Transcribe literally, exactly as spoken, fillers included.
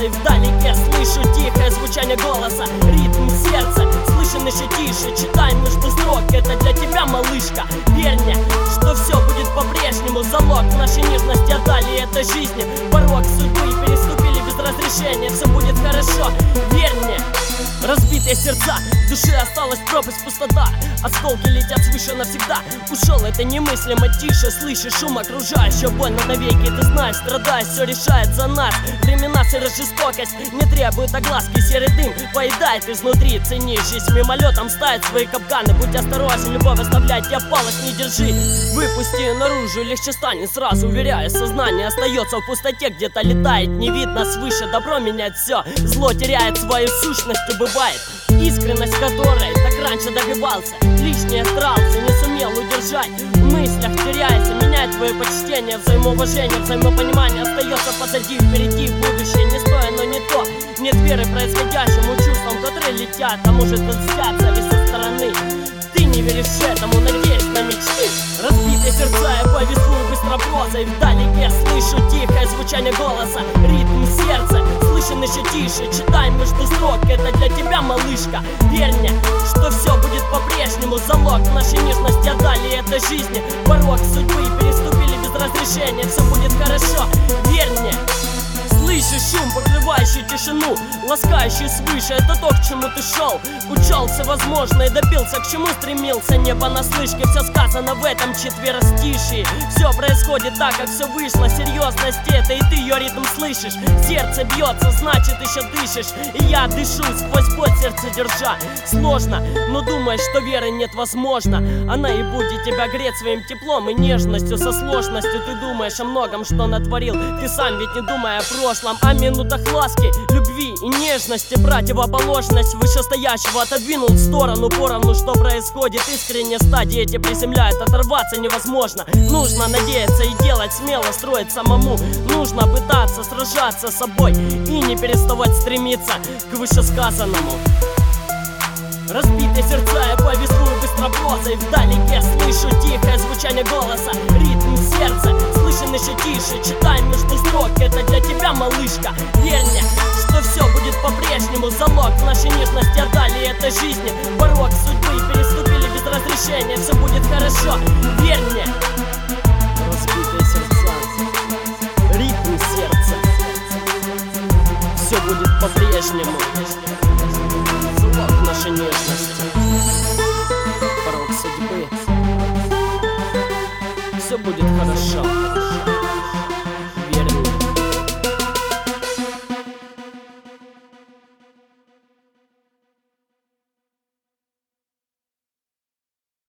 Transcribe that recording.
психопрозой. Вдалеке слышу тихое звучание голоса, ритм сердца слышен еще тише. Читай между строк, это для тебя, малышка. Верь мне, что все будет по-прежнему. Залог нашей нежности отдали этой жизни. Порог судьбы переступили без разрешения. Все будет хорошо, верь мне. Разбитые сердца, в душе осталась пропасть, пустота. Осколки летят свыше навсегда. Ушел, это немыслимо тише. Слышишь шум окружающего, больно навеки. Ты знаешь, страдая, все решает за нас. Времена сырость, жестокость не требует огласки. Серый дым поедает изнутри. Цени жизнь мимолетом, ставит свои капканы. Будь осторожен, любовь оставлять тебя палок не держи. Выпусти наружу, легче станет сразу. Уверяю, сознание остается в пустоте. Где-то летает, не видно свыше. Добро меняет все, зло теряет свою сущность. Бывает искренность, которой так раньше добивался. Лишнее старался, не сумел удержать. В мыслях теряется, меняет твое почтение. Взаимоуважение, взаимопонимание остается позади. Впереди будущее, не стоя, но не то. Нет веры происходящему чувствам, которые летят, а может отстят зависть со стороны. Ты не веришь этому, надеюсь на мечты. Разбитые сердца я повествую быстро прозой. Вдалеке слышу тихое звучание голоса, ритм сердца слышен еще тише. Читай между строк, это для тебя, малышка. Верь мне, что все будет по-прежнему. Залог нашей нежности отдали этой жизни. Порог судьбы переступили без разрешения. Все будет хорошо, верь мне. Слышишь шум, покрывающий тишину, ласкающий свыше, это то, к чему ты шел. Учился, возможно, и добился, к чему стремился. Не понаслышке, все сказано в этом четверостишии. Все происходит так, как все вышло. Серьезность это, и ты ее ритм слышишь. Сердце бьется, значит еще дышишь. И я дышу, сквозь боль сердце держа. Сложно, но думаешь, что веры нет, возможно. Она и будет тебя греть своим теплом и нежностью. Со сложностью ты думаешь о многом, что натворил. Ты сам ведь не думая о прошлом, о минутах ласки, любви и нежности. Противоположность вышестоящего отодвинул в сторону поровну. Что происходит? Искренне стадии эти приземляют. Оторваться невозможно. Нужно надеяться и делать смело, строить самому. Нужно пытаться сражаться с собой и не переставать стремиться к вышесказанному. Разбитые сердца я повествую быстро прозой. Вдалеке слышу тихое звучание голоса, ритм сердца слышен еще тише. Читай между строк, это для тебя, малышка. Верь мне, что все будет по-прежнему. Залог нашей нежности отдали этой жизни. Порог судьбы переступили без разрешения. Все будет хорошо, верь мне. Разбитые сердца, ритм сердца, все будет по-прежнему. Залог нашей нежности, порог судьбы, все будет хорошо.